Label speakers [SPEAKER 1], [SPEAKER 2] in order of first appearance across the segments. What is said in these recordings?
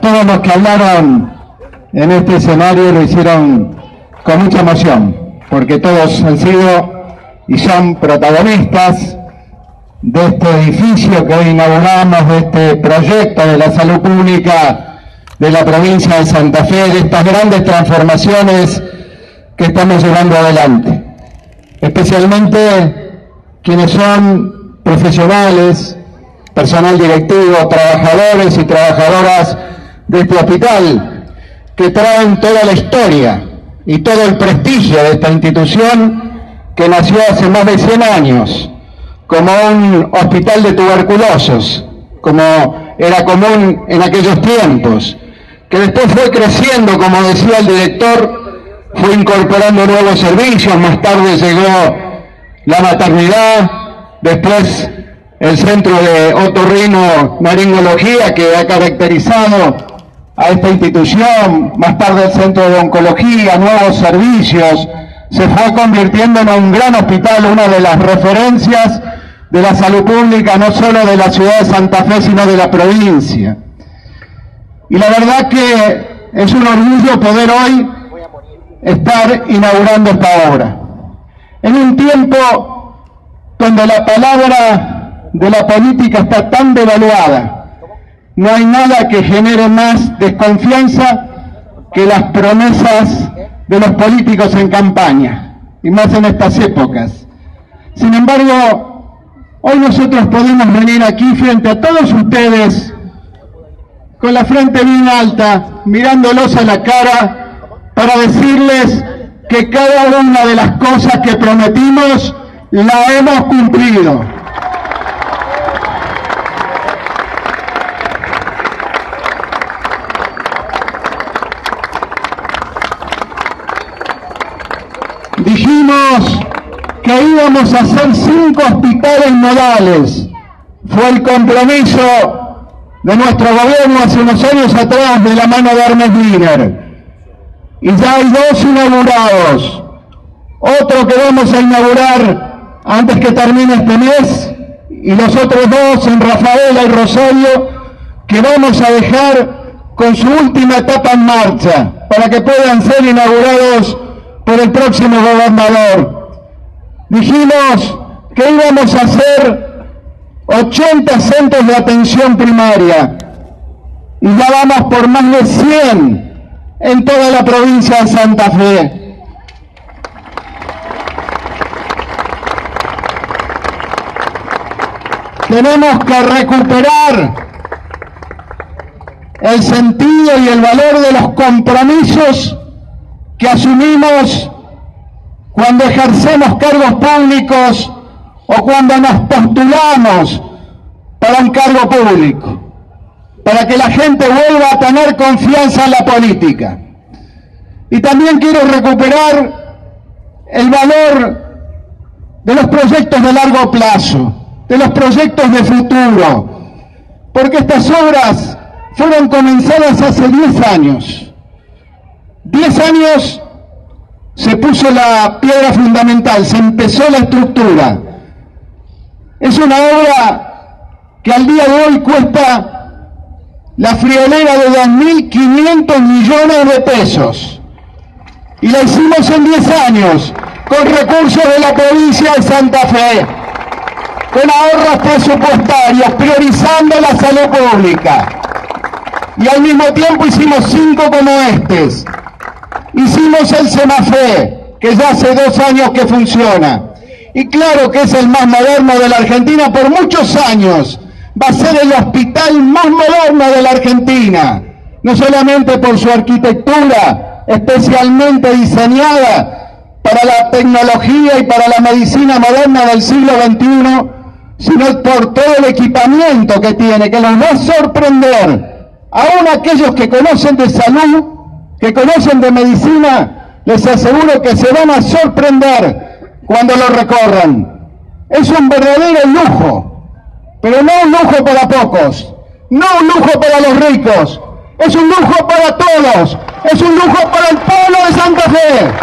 [SPEAKER 1] Todos los que hablaron en este escenario lo hicieron con mucha emoción, porque todos han sido y son protagonistas de este edificio que hoy inauguramos, de este proyecto de la salud pública de la provincia de Santa Fe, de estas grandes transformaciones que estamos llevando adelante. Especialmente quienes son profesionales, personal directivo, trabajadores y trabajadoras de este hospital, que traen toda la historia y todo el prestigio de esta institución que nació hace más de 100 años como un hospital de tuberculosos, como era común en aquellos tiempos, que después fue creciendo, como decía el director, fue incorporando nuevos servicios, más tarde llegó la maternidad, después el centro de otorrino-laringología que ha caracterizado a esta institución, más tarde el centro de oncología, nuevos servicios, se fue convirtiendo en un gran hospital, una de las referencias de la salud pública, no solo de la ciudad de Santa Fe, sino de la provincia. Y la verdad que es un orgullo poder hoy estar inaugurando esta obra. En un tiempo donde la palabra de la política está tan devaluada, no hay nada que genere más desconfianza que las promesas de los políticos en campaña, y más en estas épocas. Sin embargo, hoy nosotros podemos venir aquí frente a todos ustedes con la frente bien alta, mirándolos a la cara, para decirles que cada una de las cosas que prometimos la hemos cumplido. Dijimos que íbamos a hacer 5 hospitales nodales. Fue el compromiso de nuestro gobierno hace unos años atrás, de la mano de Ernest Wiener. Y ya hay 2 inaugurados. Otro que vamos a inaugurar antes que termine este mes, y los otros 2 en Rafaela y Rosario, que vamos a dejar con su última etapa en marcha, para que puedan ser inaugurados por el próximo gobernador. Dijimos que íbamos a hacer 80 centros de atención primaria, y ya vamos por más de 100 en toda la provincia de Santa Fe. Tenemos que recuperar el sentido y el valor de los compromisos que asumimos cuando ejercemos cargos públicos o cuando nos postulamos para un cargo público, para que la gente vuelva a tener confianza en la política. Y también quiero recuperar el valor de los proyectos de largo plazo, de los proyectos de futuro, porque estas obras fueron comenzadas hace 10 años. 10 años se puso la piedra fundamental, se empezó la estructura. Es una obra que al día de hoy cuesta la friolera de 2.500 millones de pesos. Y la hicimos en 10 años, con recursos de la provincia de Santa Fe, con ahorros presupuestarios, priorizando la salud pública. Y al mismo tiempo hicimos 5 como estos. Hicimos el Semafé, que ya hace 2 años que funciona. Y claro que es el más moderno de la Argentina por muchos años. Va a ser el hospital más moderno de la Argentina. No solamente por su arquitectura, especialmente diseñada para la tecnología y para la medicina moderna del siglo XXI, sino por todo el equipamiento que tiene, que los va a sorprender. Aún aquellos que conocen de salud, que conocen de medicina, les aseguro que se van a sorprender cuando lo recorran. Es un verdadero lujo, pero no un lujo para pocos, no un lujo para los ricos, es un lujo para todos, es un lujo para el pueblo de Santa Fe.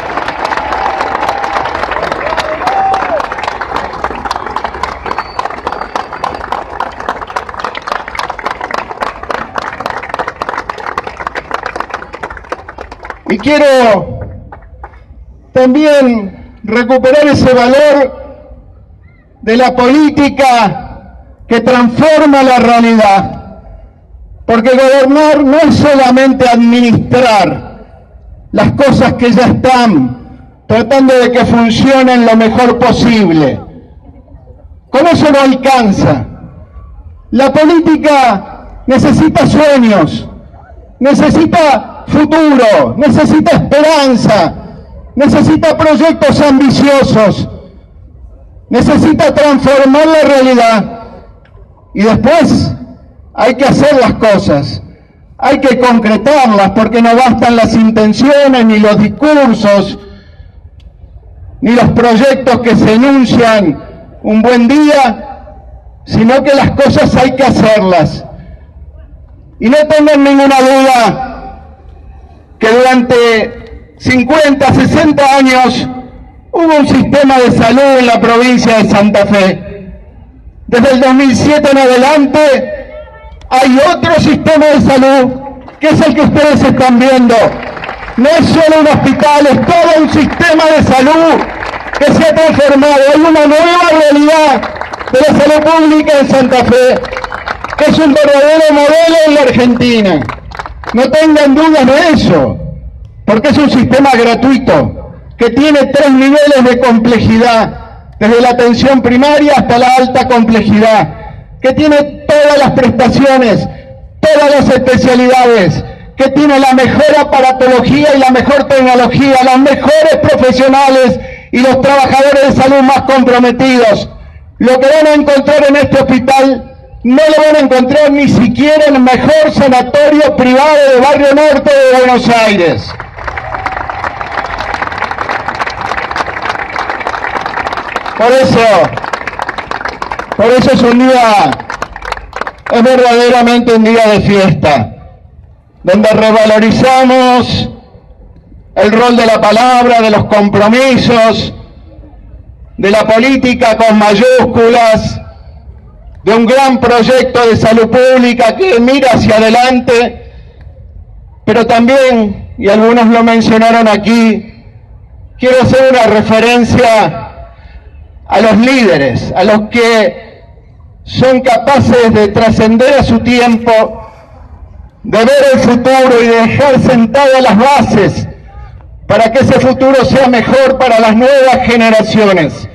[SPEAKER 1] Y quiero también recuperar ese valor de la política que transforma la realidad, porque gobernar no es solamente administrar las cosas que ya están, tratando de que funcionen lo mejor posible. Con eso no alcanza. La política necesita sueños, necesita futuro, necesita esperanza, necesita proyectos ambiciosos, necesita transformar la realidad y después hay que hacer las cosas, hay que concretarlas porque no bastan las intenciones, ni los discursos, ni los proyectos que se enuncian un buen día, sino que las cosas hay que hacerlas. Y no tengan ninguna duda que durante 50, 60 años hubo un sistema de salud en la provincia de Santa Fe. Desde el 2007 en adelante hay otro sistema de salud que es el que ustedes están viendo. No es solo un hospital, es todo un sistema de salud que se ha transformado. Hay una nueva realidad de la salud pública en Santa Fe, que es un verdadero modelo en la Argentina. No tengan dudas de eso, porque es un sistema gratuito, que tiene 3 niveles de complejidad, desde la atención primaria hasta la alta complejidad, que tiene todas las prestaciones, todas las especialidades, que tiene la mejor aparatología y la mejor tecnología, los mejores profesionales y los trabajadores de salud más comprometidos. Lo que van a encontrar en este hospital no lo van a encontrar ni siquiera en el mejor sanatorio privado de Barrio Norte de Buenos Aires. Por eso es verdaderamente un día de fiesta, donde revalorizamos el rol de la palabra, de los compromisos, de la política con mayúsculas, de un gran proyecto de salud pública que mira hacia adelante, pero también, y algunos lo mencionaron aquí, quiero hacer una referencia a los líderes, a los que son capaces de trascender a su tiempo, de ver el futuro y de dejar sentadas las bases para que ese futuro sea mejor para las nuevas generaciones.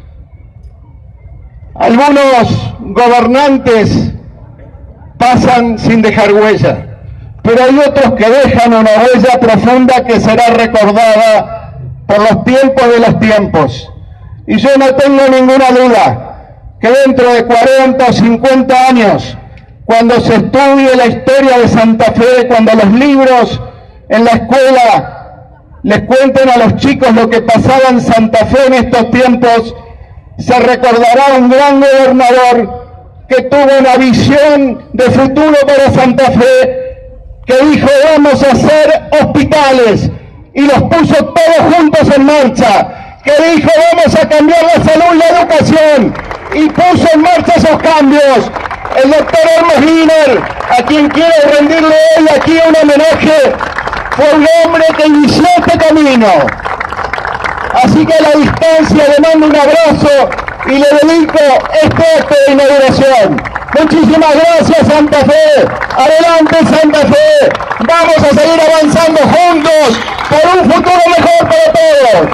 [SPEAKER 1] Algunos gobernantes pasan sin dejar huella, pero hay otros que dejan una huella profunda que será recordada por los tiempos de los tiempos. Y yo no tengo ninguna duda que dentro de 40 o 50 años, cuando se estudie la historia de Santa Fe, cuando los libros en la escuela les cuenten a los chicos lo que pasaba en Santa Fe en estos tiempos, se recordará un gran gobernador que tuvo una visión de futuro para Santa Fe, que dijo: vamos a hacer hospitales, y los puso todos juntos en marcha, que dijo: vamos a cambiar la salud y la educación, y puso en marcha esos cambios. El doctor Hermes Wiener, a quien quiero rendirle hoy aquí un homenaje, fue un hombre que inició este camino. Así que a la distancia le mando un abrazo y le dedico este acto de inauguración. Muchísimas gracias, Santa Fe. Adelante, Santa Fe. Vamos a seguir avanzando juntos por un futuro mejor para todos.